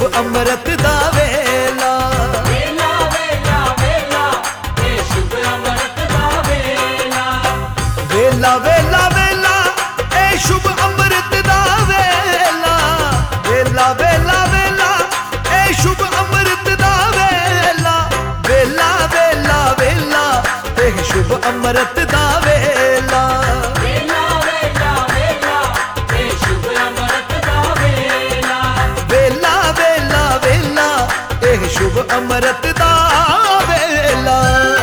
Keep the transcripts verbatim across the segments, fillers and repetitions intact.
शुभ अमृत दा वेला। वेला वेला वेला ए शुभ अमृत दा वेला। वेला वेला वेला ए शुभ अमृत दा वेला। वेला वेला वेला ए शुभ अमृत दा वेला। वेला वेला वेला ए शुभ अमृत दा वेला। वेला वेला वेला ए शुभ अमृत दा वेला। वेला वेला वेला ए शुभ अमृत दा वेला।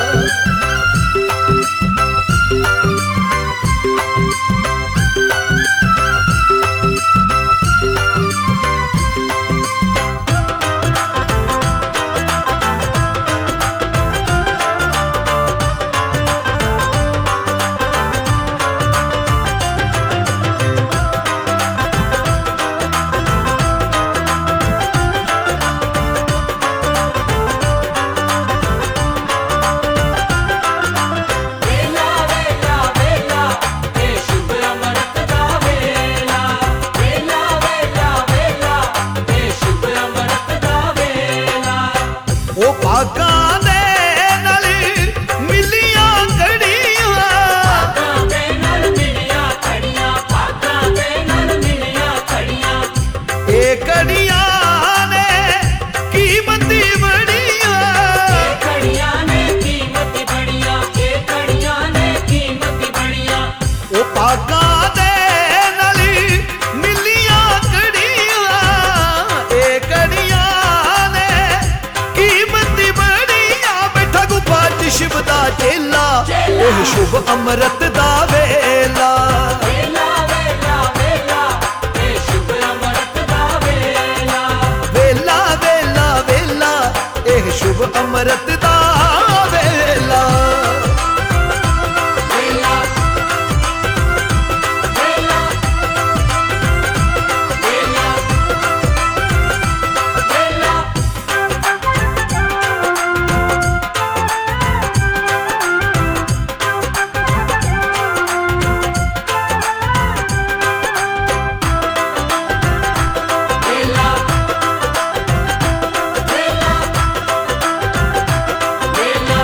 वेला वेला वेला ए शुभ अमृत दा वेला। वेला वेला वेला ए शुभ अमृत दा वेला। ओ भागां दे नाल मिलियां घड़ियां। भागां दे नाल मिलियां घड़ियां। भागां दे नाल मिलियां घड़ियां। ए घड़ियां ने कीमती बड़ियां। ए घड़ियां ने कीमत बड़ियां। ए घड़ियां ने कीमत बड़ियां। ओ भागां दे नाल मिलियां घड़ियां। ए घड़ियां ने कीमती बड़ियां। बैठा गुफा च शिव दा चेला एह शुभ अमृत दा वेला। वेला वेला वेला ए शुभ अमृत दा वेला। वेला वेला वेला एह शुभ अमृत दा वेला। वेला वेला वेला वेला। वेला वेला वेला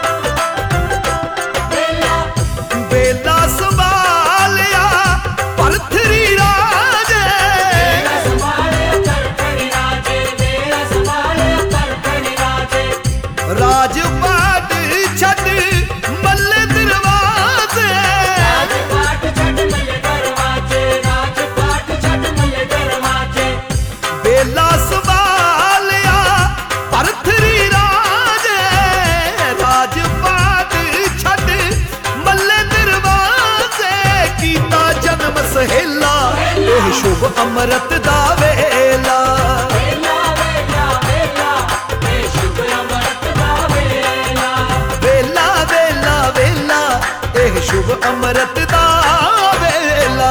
वेला। बेला संभालिया परथरी राजे। वेला संभाले तरफड़ी राजे। वेला संभाले तरफड़ी राजे। राजपाट छट मल्ले दरवाजे। राजपाट छट मल्ले दरवाजे। राजपाट छट मल्ले दरवाजे। बेला संभालिया परथरी राजे। राजपाट छट मल्ले दरवाजे। कीता जन्म सहेला एह शुभ अमृत दा वेला। वेला वेला वेला ए शुभ अमृत दा वेला। वेला वेला वेला एह शुभ अमृत दा वेला।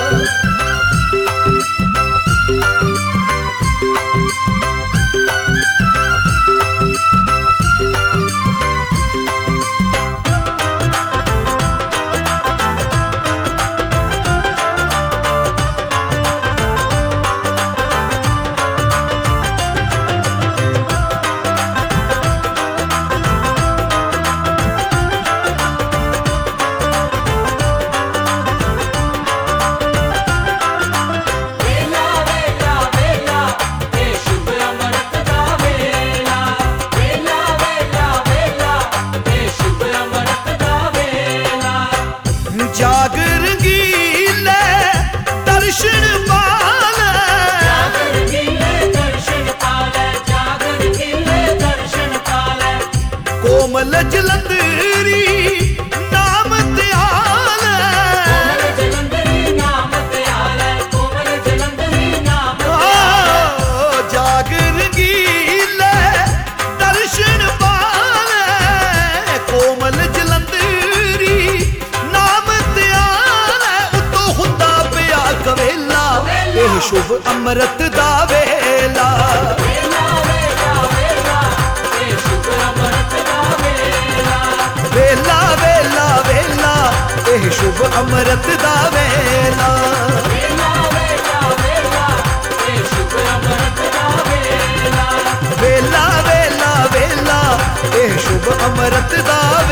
वेला वेला वेला ए शुभ अमृत दा वेला। वेला वेला वेला ए शुभ अमृत दा वेला। जागर गीले दर्शन पाले। जागर गिले दर्शन पाले। जागर गिले दर्शन पाले। कोमल जलंधरी नाम दयाल। कोमल जलंधरी नाम दयाल। कोमल जलंधरी नाम दयाल। ओ जागर गीले दर्शन पाले। कोमल जलंधरी नाम दयाल। उतो हुंदा पिया कवेला एह शुभ अमृत दा वेला। वेला वेला वेला ए शुभ अमृत दा वेला। वेला वेला वेला एह शुभ अमृत दा वेला। वेला वेला वेला ए शुभ अमृत दा वेला। ਸ਼ੁਭ ਅੰਮ੍ਰਿਤ ਦਾ